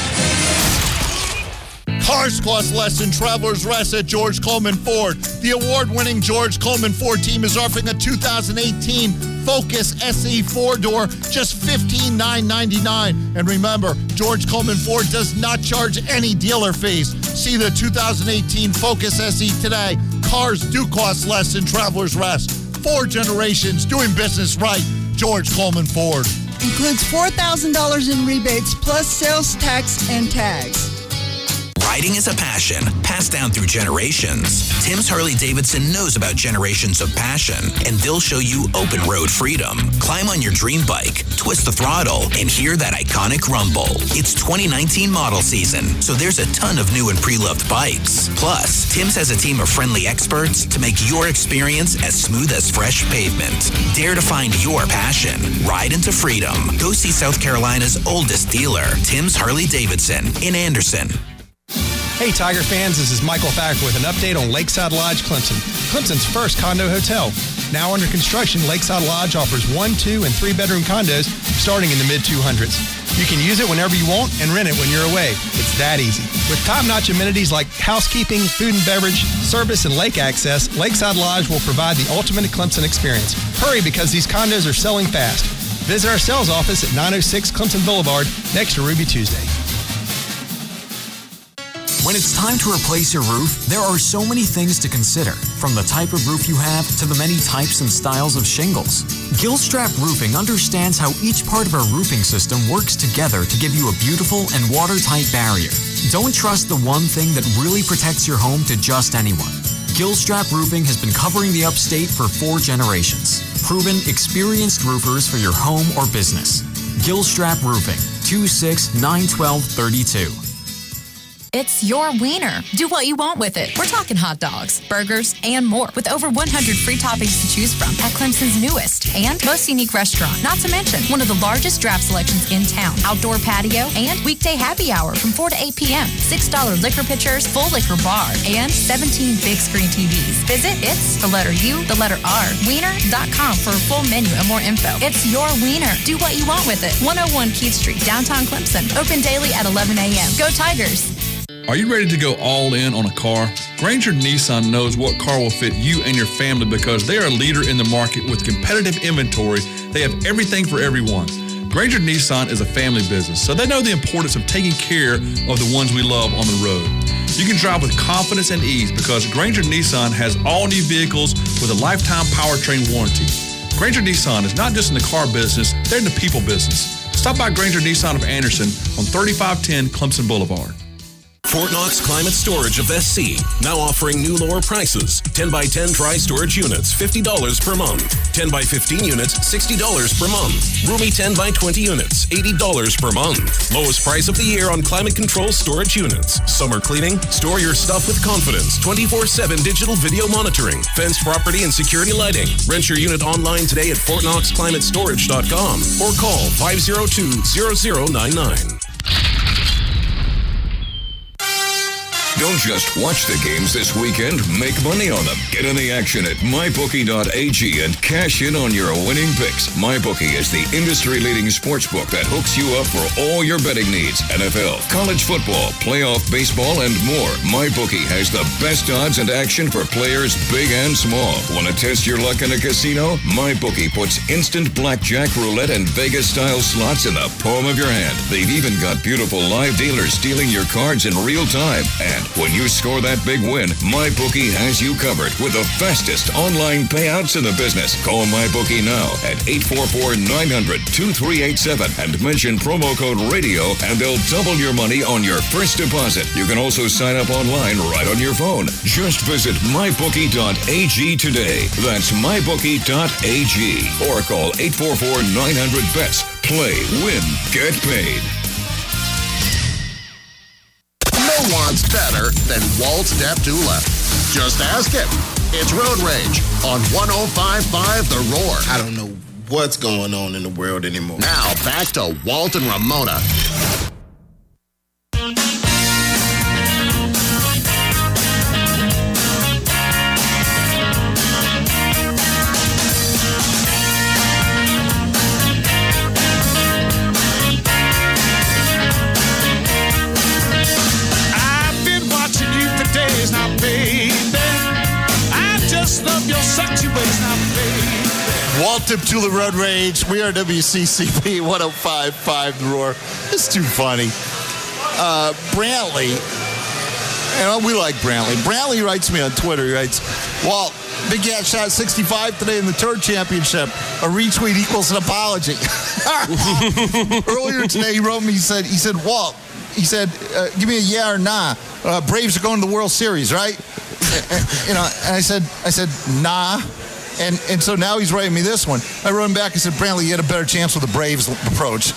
Cars cost less than Travelers Rest at George Coleman Ford. The award-winning George Coleman Ford team is offering a two thousand eighteen Focus S E four-door, just fifteen thousand nine hundred ninety-nine dollars. And remember, George Coleman Ford does not charge any dealer fees. See the two thousand eighteen Focus S E today. Cars do cost less than Travelers Rest. Four generations doing business right. George Coleman Ford. Includes four thousand dollars in rebates plus sales tax and tags. Riding is a passion passed down through generations. Tim's Harley-Davidson knows about generations of passion, and they'll show you open road freedom. Climb on your dream bike, twist the throttle, and hear that iconic rumble. It's twenty nineteen model season, so there's a ton of new and pre-loved bikes. Plus, Tim's has a team of friendly experts to make your experience as smooth as fresh pavement. Dare to find your passion. Ride into freedom. Go see South Carolina's oldest dealer, Tim's Harley-Davidson in Anderson. Hey Tiger fans, this is Michael Thacker with an update on Lakeside Lodge Clemson, Clemson's first condo hotel. Now under construction, Lakeside Lodge offers one, two, and three bedroom condos starting in the mid two hundreds. You can use it whenever you want and rent it when you're away. It's that easy. With top-notch amenities like housekeeping, food and beverage, service, and lake access, Lakeside Lodge will provide the ultimate Clemson experience. Hurry because these condos are selling fast. Visit our sales office at nine oh six Clemson Boulevard next to Ruby Tuesday. When it's time to replace your roof, there are so many things to consider, from the type of roof you have to the many types and styles of shingles. Gilstrap Roofing understands how each part of our roofing system works together to give you a beautiful and watertight barrier. Don't trust the one thing that really protects your home to just anyone. Gilstrap Roofing has been covering the upstate for four generations. Proven, experienced roofers for your home or business. Gilstrap Roofing, two six nine one two three two. It's your wiener. Do what you want with it. We're talking hot dogs, burgers, and more, with over one hundred free toppings to choose from at Clemson's newest and most unique restaurant. Not to mention one of the largest draft selections in town, outdoor patio, and weekday happy hour from four to eight p.m. six dollar liquor pitchers, full liquor bar, and seventeen big screen T Vs. Visit It's the letter U, the letter R, wiener dot com for a full menu and more info. It's your wiener. Do what you want with it. one oh one Keith Street, downtown Clemson. Open daily at eleven a.m. Go Tigers! Are you ready to go all in on a car? Granger Nissan knows what car will fit you and your family because they are a leader in the market with competitive inventory. They have everything for everyone. Granger Nissan is a family business, so they know the importance of taking care of the ones we love on the road. You can drive with confidence and ease because Granger Nissan has all new vehicles with a lifetime powertrain warranty. Granger Nissan is not just in the car business, they're in the people business. Stop by Granger Nissan of Anderson on thirty-five ten Clemson Boulevard. Fort Knox Climate Storage of S C, now offering new lower prices. ten by ten dry storage units, fifty dollars per month. ten by fifteen units, sixty dollars per month. Roomy ten by twenty units, eighty dollars per month. Lowest price of the year on climate control storage units. Summer cleaning, store your stuff with confidence. twenty-four seven digital video monitoring. Fenced property and security lighting. Rent your unit online today at fort knox climate storage dot com or call five oh two, zero zero nine nine. Don't just watch the games this weekend, make money on them. Get in the action at my bookie dot a g and cash in on your winning picks. MyBookie is the industry-leading sportsbook that hooks you up for all your betting needs. N F L, college football, playoff baseball, and more. MyBookie has the best odds and action for players big and small. Want to test your luck in a casino? MyBookie puts instant blackjack, roulette, and Vegas-style slots in the palm of your hand. They've even got beautiful live dealers stealing your cards in real time. And when you score that big win, MyBookie has you covered with the fastest online payouts in the business. Call MyBookie now at eight four four, nine hundred, two three eight seven and mention promo code RADIO and they'll double your money on your first deposit. You can also sign up online right on your phone. Just visit my bookie dot a g today. That's my bookie dot a g or call eight four four, nine hundred, B E T S. Play, win, get paid. No one's better than Walt Deptula. Just ask him. It's Road Rage on one oh five point five The Roar. I don't know what's going on in the world anymore. Now, back to Walt and Ramona. I've been watching you for days now, baby. I just love your sexy ways now, baby. Walt Deptula Road Rage. We are W C C P one oh five point five The Roar. It's too funny. Uh, Brantley, and we like Brantley. Brantley writes me on Twitter. He writes, Walt, Big Cat shot sixty-five today in the Turd Championship. A retweet equals an apology. Earlier today, he wrote me, he said, he said, Walt, he said, uh, give me a yeah or nah. Uh, Braves are going to the World Series, right? you know, and I said, I said, nah. And and so now he's writing me this one. I wrote him back and said, Brantley, you had a better chance with the Braves approach.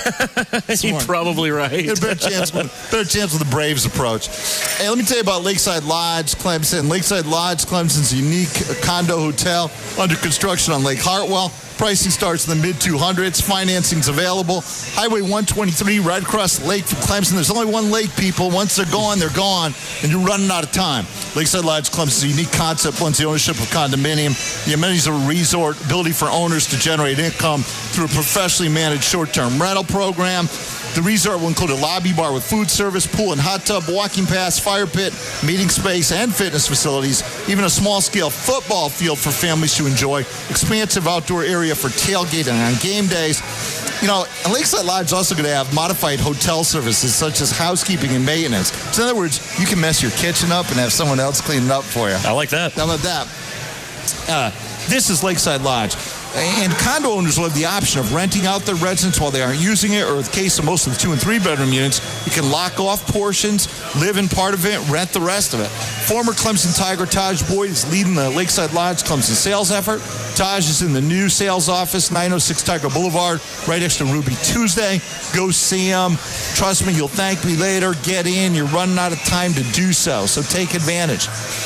He's probably right. You had a better chance, with, better chance with the Braves approach. Hey, let me tell you about Lakeside Lodge, Clemson. Lakeside Lodge, Clemson's unique condo hotel under construction on Lake Hartwell. Pricing starts in the mid two hundreds. Financing's available. Highway one twenty-three, right across the lake from Clemson. There's only one lake, people. Once they're gone, they're gone, and you're running out of time. Lakeside Lodge Clemson is a unique concept. Once the ownership of condominium, the amenities of a resort, ability for owners to generate income through a professionally managed short-term rental program. The resort will include a lobby bar with food service, pool and hot tub, walking pass, fire pit, meeting space, and fitness facilities. Even a small-scale football field for families to enjoy. Expansive outdoor area for tailgating on game days. You know, Lakeside Lodge is also going to have modified hotel services such as housekeeping and maintenance. So in other words, you can mess your kitchen up and have someone else clean it up for you. I like that. How about that? Uh, this is Lakeside Lodge. And condo owners will have the option of renting out their residence while they aren't using it, or in the case of most of the two and three bedroom units, you can lock off portions, live in part of it, rent the rest of it. Former Clemson Tiger Taj Boyd is leading the Lakeside Lodge Clemson sales effort. Taj is in the new sales office, nine oh six Tiger Boulevard, right next to Ruby Tuesday. Go see him. Trust me, you'll thank me later. Get in. You're running out of time to do so, so take advantage.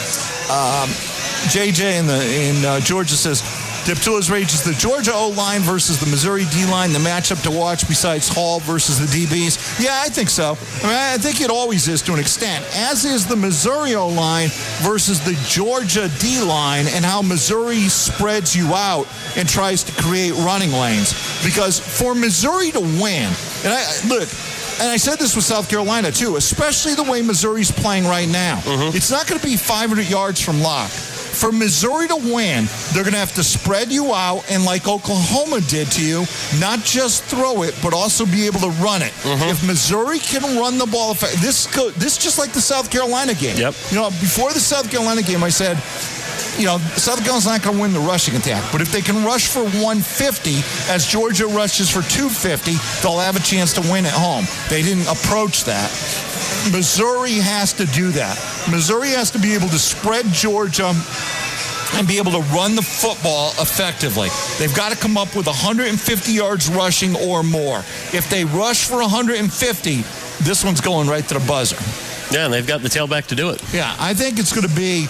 Um, J J in, the, in uh, Georgia says, Deptula's Rage is the Georgia O-line versus the Missouri D-line, the matchup to watch besides Hall versus the D Bs. Yeah, I think so. I mean, I think it always is to an extent, as is the Missouri O-line versus the Georgia D-line and how Missouri spreads you out and tries to create running lanes. Because for Missouri to win, and I look, and I said this with South Carolina too, especially the way Missouri's playing right now. Mm-hmm. It's not going to be five hundred yards from Locke. For Missouri to win, they're going to have to spread you out and, like Oklahoma did to you, not just throw it, but also be able to run it. Mm-hmm. If Missouri can run the ball, this go, this just like the South Carolina game. Yep. You know, before the South Carolina game, I said, you know, South Carolina's not going to win the rushing attack, but if they can rush for one fifty as Georgia rushes for two fifty, they'll have a chance to win at home. They didn't approach that. Missouri has to do that. Missouri has to be able to spread Georgia and be able to run the football effectively. They've got to come up with one hundred fifty yards rushing or more. If they rush for one hundred fifty, this one's going right to the buzzer. Yeah, and they've got the tailback to do it. Yeah, I think it's going to be...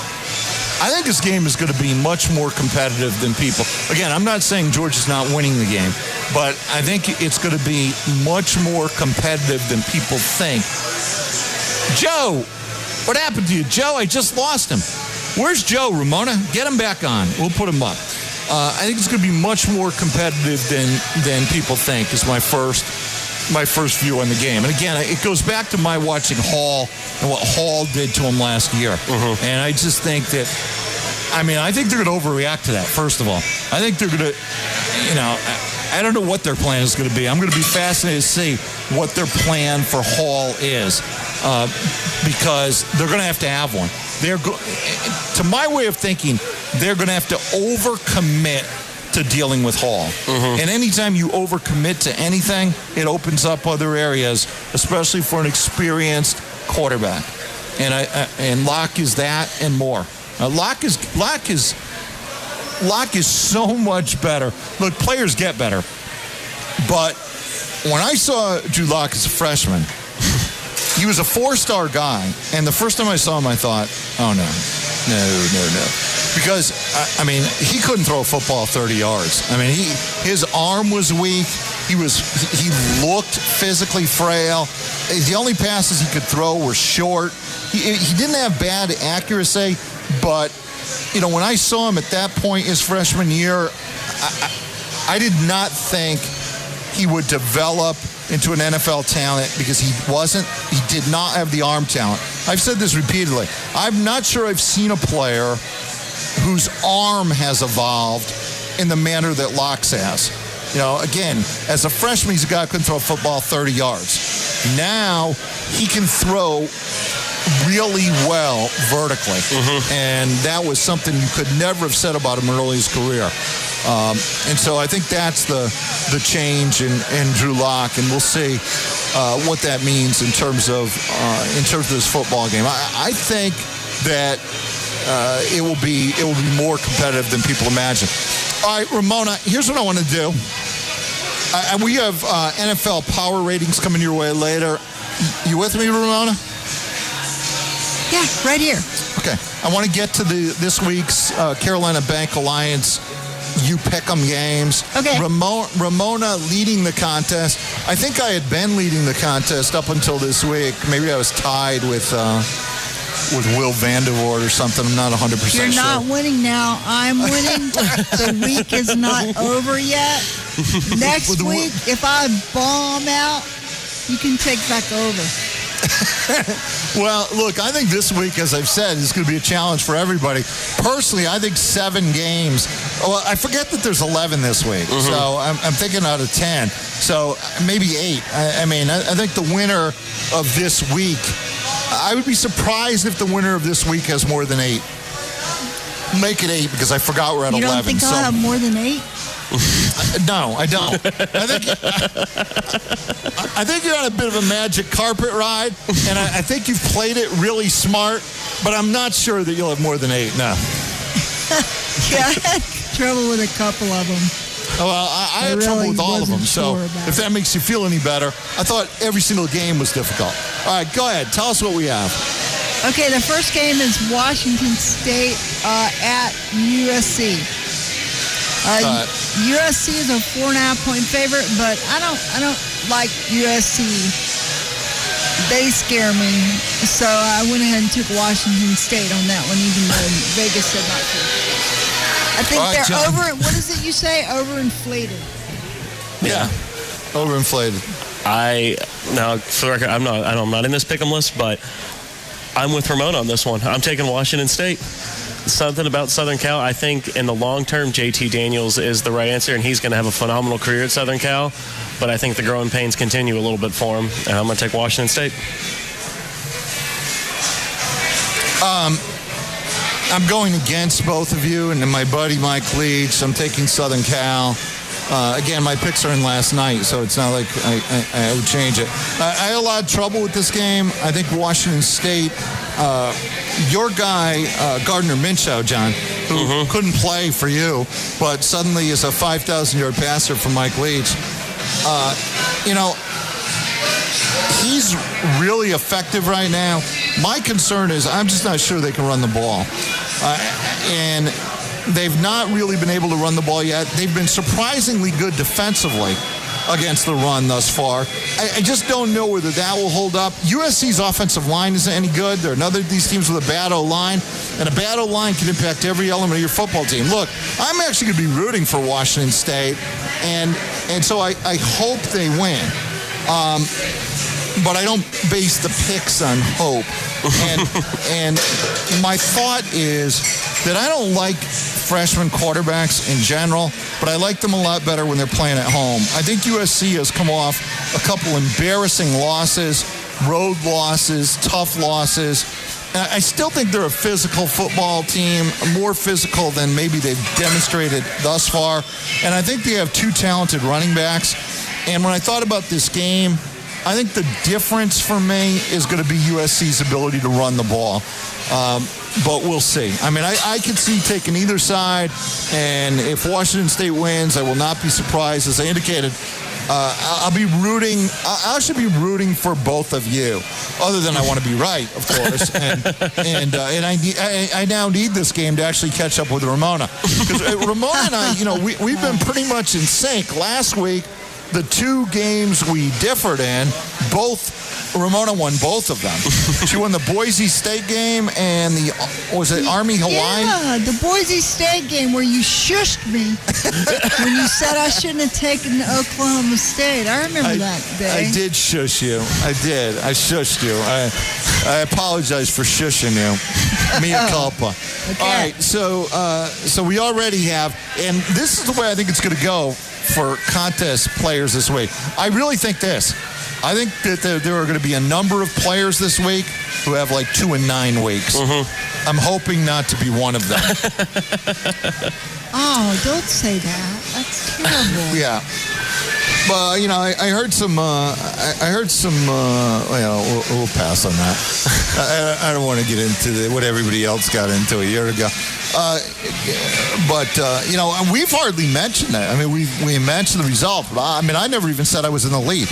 I think this game is going to be much more competitive than people. Again, I'm not saying Georgia's not winning the game, but I think it's going to be much more competitive than people think. Joe, what happened to you? Joe, I just lost him. Where's Joe, Ramona? Get him back on. We'll put him up. Uh, I think it's going to be much more competitive than than people think is my first my first view on the game. And again, it goes back to my watching Hall and what Hall did to him last year. Mm-hmm. And I just think that, I mean, I think they're going to overreact to that, first of all. I think they're going to, you know, I don't know what their plan is going to be. I'm going to be fascinated to see what their plan for Hall is uh, because they're going to have to have one. They're go- to my way of thinking, they're going to have to overcommit to dealing with Hall. Mm-hmm. And anytime you overcommit to anything, it opens up other areas, especially for an experienced quarterback. And I, I and Locke is that and more. Uh, Locke is Locke is Locke is so much better. Look, players get better. But when I saw Drew Locke as a freshman, he was a four-star guy, and the first time I saw him, I thought, oh, no. No, no, no. Because, I, I mean, he couldn't throw a football thirty yards. I mean, he his arm was weak. He was he looked physically frail. The only passes he could throw were short. He, he didn't have bad accuracy, but, you know, when I saw him at that point his freshman year, I, I, I did not think he would develop into an N F L talent because he wasn't, he did not have the arm talent. I've said this repeatedly. I'm not sure I've seen a player whose arm has evolved in the manner that Locke's has. You know, again, as a freshman, he's a guy who couldn't throw a football thirty yards. Now, he can throw really well vertically. Mm-hmm. And that was something you could never have said about him early in his career. Um, and so I think that's the the change in, in Drew Lock, and we'll see uh, what that means in terms of uh, in terms of this football game. I, I think that uh, it will be it will be more competitive than people imagine. All right, Ramona, here's what I want to do. Uh, we have uh, N F L power ratings coming your way later. You with me, Ramona? Yeah, right here. Okay. I want to get to the this week's uh, Carolina Bank Alliance You Pick'em games. Okay. Ramona, Ramona leading the contest. I think I had been leading the contest up until this week. Maybe I was tied with uh, with Will Vandervoort or something. I'm not one hundred percent You're sure. not winning now. I'm winning. The week is not over yet. Next week, if I bomb out, you can take back over. Well, look, I think this week, as I've said, is going to be a challenge for everybody. Personally, I think seven games. Well, I forget that there's eleven this week, mm-hmm. so I'm, I'm thinking out of ten. So maybe eight. I, I mean, I, I think the winner of this week, I would be surprised if the winner of this week has more than eight. Make it eight because I forgot we're at you eleven. You don't think so. I'll have more than eight? No, I don't. I think I think you're on a bit of a magic carpet ride, and I, I think you've played it really smart, but I'm not sure that you'll have more than eight. No. Yeah, I had trouble with a couple of them. Well, I, I, I had really trouble with all of them, sure so if that makes you feel any better, I thought every single game was difficult. All right, go ahead. Tell us what we have. Okay, the first game is Washington State uh, at U S C. Uh, uh, U S C is a four and a half point favorite, but I don't, I don't like U S C. They scare me, so I went ahead and took Washington State on that one, even though Vegas said not to. I think right, they're John. over. What is it you say? Overinflated. Yeah, overinflated. I now for the record, I'm not. I'm not in this pick'em list, but I'm with Ramona on this one. I'm taking Washington State. Something about Southern Cal. I think in the long term, J T Daniels is the right answer, and he's going to have a phenomenal career at Southern Cal. But I think the growing pains continue a little bit for him, and I'm going to take Washington State. Um, I'm going against both of you, and then my buddy Mike Leach. I'm taking Southern Cal. Uh, again, my picks are in last night, so it's not like I, I, I would change it. I, I had a lot of trouble with this game. I think Washington State, uh, your guy, uh, Gardner Minshew, John, who mm-hmm. couldn't play for you, but suddenly is a five thousand yard passer for Mike Leach. Uh, you know, he's really effective right now. My concern is I'm just not sure they can run the ball. Uh, and... They've not really been able to run the ball yet. They've been surprisingly good defensively against the run thus far. I, I just don't know whether that will hold up. U S C's offensive line isn't any good. They're another of these teams with a bad O-line, and a bad O-line can impact every element of your football team. Look, I'm actually going to be rooting for Washington State, and and so I, I hope they win. Um, but I don't base the picks on hope. And and my thought is that I don't like freshman quarterbacks in general, but I like them a lot better when they're playing at home. I think U S C has come off a couple embarrassing losses, road losses, tough losses. And I still think they're a physical football team, more physical than maybe they've demonstrated thus far. And I think they have two talented running backs. And when I thought about this game, I think the difference for me is going to be U S C's ability to run the ball. Um, but we'll see. I mean, I, I could see taking either side. And if Washington State wins, I will not be surprised. As I indicated, uh, I'll be rooting. I should be rooting for both of you. Other than I want to be right, of course, and and uh, and I, I I now need this game to actually catch up with Ramona, because Ramona and I, you know, we we've been pretty much in sync. Last week, the two games we differed in, both. Ramona won both of them. She won the Boise State game and the, was it Army Hawaii? Yeah, the Boise State game where you shushed me when you said I shouldn't have taken Oklahoma State. I remember I, that day. I did shush you. I did. I shushed you. I, I apologize for shushing you. Mea culpa. Okay. All right, so uh, so we already have, and this is the way I think it's going to go for contest players this week. I really think this. I think that there, there are going to be a number of players this week who have like two and nine weeks. Mm-hmm. I'm hoping not to be one of them. Oh, don't say that. That's terrible. Yeah. But, uh, you know, I, I heard some, uh, I, I heard some, uh, well, we'll, we'll pass on that. I, I don't want to get into the, what everybody else got into a year ago. Uh, but, uh, you know, we've hardly mentioned that. I mean, we we mentioned the result. But I, I mean, I never even said I was in the lead.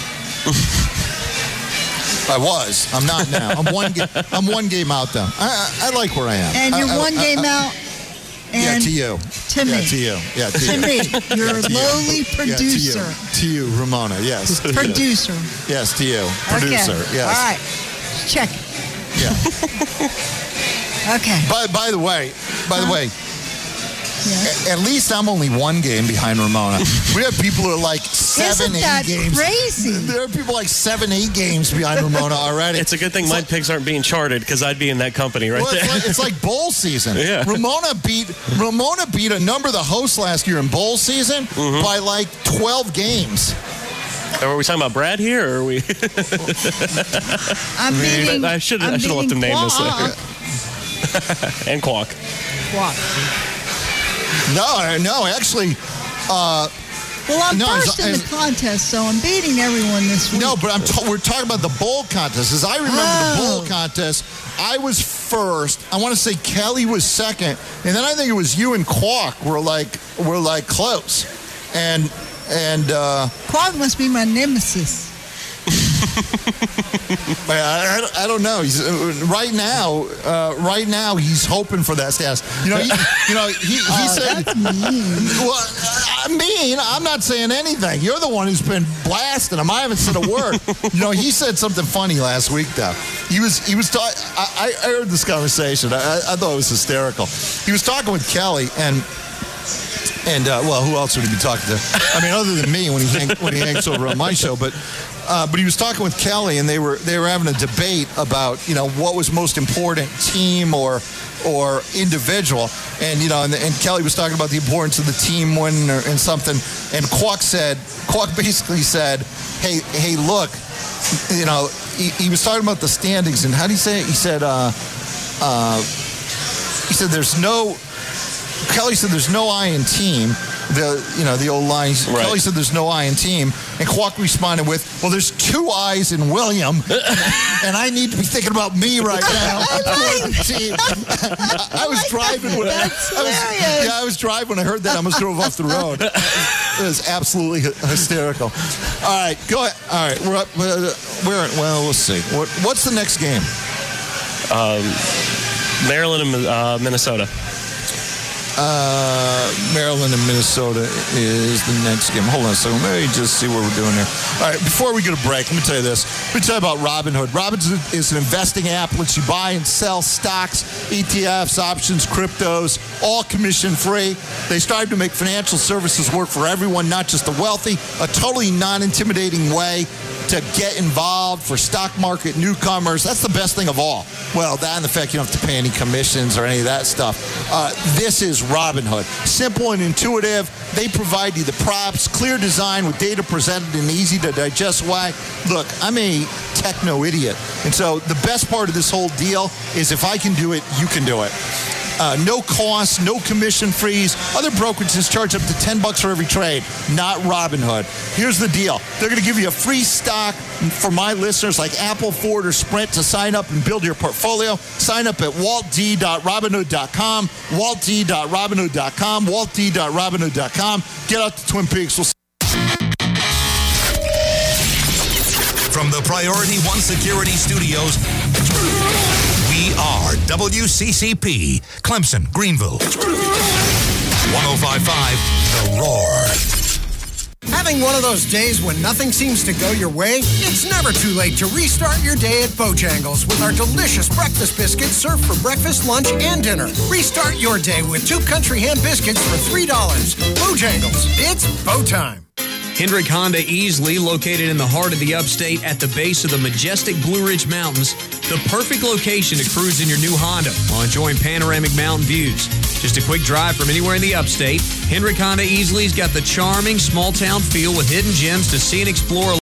I was. I'm not now. I'm one. Ga- I'm one game out though. I, I, I like where I am. And you're I, one I, game I, out. Yeah, And to you. To me. Yeah, to you. Yeah, to, to you. me. You're Yeah, a to you. lowly Yeah, producer. to, you. to you, Ramona. Yes. Producer. Yes, to you. Producer. Okay. Yes. All right. Check it. Yeah. Okay. By by the way, by the Huh? way, a- at least I'm only one game behind Ramona. We have people who are like seven, Isn't eight that games. crazy? There are people like seven, eight games behind Ramona already. It's a good thing my picks aren't being charted because I'd be in that company right Well, it's, there. like, it's like bowl season. Yeah. Ramona beat Ramona beat a number of the hosts last year in bowl season Mm-hmm. by like twelve games. Are we talking about Brad here, or are we? I'm beating. I should I'm I should have left him beating nameless Quack. there. And Quack. Quack. No, no, actually. Uh, Well, I'm No, first it's- in the contest, so I'm beating everyone this week. No, but I'm t- we're talking about the bowl contest. As I remember Oh. the bowl contest, I was first. I want to say Kelly was second, and then I think it was you and Quack were like were like close, and and uh, Quack must be my nemesis. I, I, I don't know. He's uh, right now. Uh, right now, he's hoping for that status. You know, he, you know, he, he Oh, said. that's mean. Well, I mean, I'm not saying anything. You're the one who's been blasting him. I haven't said a word. You know, he said something funny last week, though. He was he was talking. I, I heard this conversation. I, I thought it was hysterical. He was talking with Kelly and. And uh, well, who else would he be talking to? I mean, other than me when he hang, when he hangs over on my show. But uh, but he was talking with Kelly, and they were they were having a debate about you know what was most important, team or or individual. And you know, and, and Kelly was talking about the importance of the team win or, and something. And Quack said, Quack basically said, "Hey, hey, look, you know." He, he was talking about the standings, and how do you say it? He said, uh, uh, he said, "There's no." Kelly said there's no I in team. The you know the old line. Right. Kelly said there's no I in team, and Quack responded with, "Well, there's two I's in William, and I need to be thinking about me right now." I, I was driving when I, That's I was, hilarious. yeah, I was driving when I heard that. I almost drove off the road. It was absolutely hy- hysterical. All right, go ahead. All right, we're up. We're, we're well. We'll see. What, what's the next game? Um, Maryland and uh, Minnesota. Uh, Maryland and Minnesota is the next game. Hold on a second. Let me just see what we're doing here. All right, before we get a break, let me tell you this. Let me tell you about Robinhood. Robinhood is an investing app that lets you buy and sell stocks, E T Fs, options, cryptos, all commission-free. They strive to make financial services work for everyone, not just the wealthy. A totally non-intimidating way to get involved for stock market newcomers. That's the best thing of all. Well, that and the fact you don't have to pay any commissions or any of that stuff. Uh, this is Robinhood. Simple and intuitive. They provide you the props, clear design with data presented in an easy to digest way. Look, I'm a techno idiot. And so the best part of this whole deal is if I can do it, you can do it. Uh, no cost, no commission fees. Other brokerages charge up to ten bucks for every trade. Not Robinhood. Here's the deal. They're going to give you a free stock for my listeners like Apple, Ford, or Sprint to sign up and build your portfolio. Sign up at walt d dot robinhood dot com, walt d dot robinhood dot com, walt d dot robinhood dot com. Get out to Twin Peaks. We'll see. From the Priority One Security Studios, we are W C C P, Clemson, Greenville. one oh five point five, The Roar. Having one of those days when nothing seems to go your way? It's never too late to restart your day at Bojangles with our delicious breakfast biscuits served for breakfast, lunch, and dinner. Restart your day with two country ham biscuits for three dollars. Bojangles, it's Bo time. Hendrick Honda Easley, located in the heart of the upstate at the base of the majestic Blue Ridge Mountains, the perfect location to cruise in your new Honda while enjoying panoramic mountain views. Just a quick drive from anywhere in the upstate, Hendrick Honda Easley's got the charming small town feel with hidden gems to see and explore